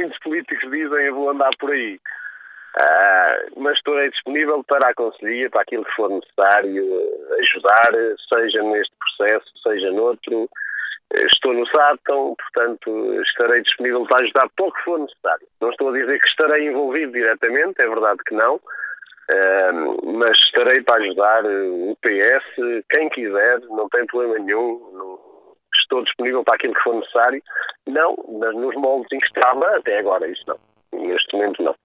muitos políticos dizem, eu vou andar por aí. Mas estarei disponível para a conselhia, para aquilo que for necessário, ajudar, seja neste processo, seja noutro. Estou no Sátão, portanto, estarei disponível para ajudar para o que for necessário. Não estou a dizer que estarei envolvido diretamente, é verdade que não, mas estarei para ajudar o PS, quem quiser, não tem problema nenhum. Estou disponível para aquilo que for necessário. Não, nos moldes em que estava até agora, isso não. Neste momento não.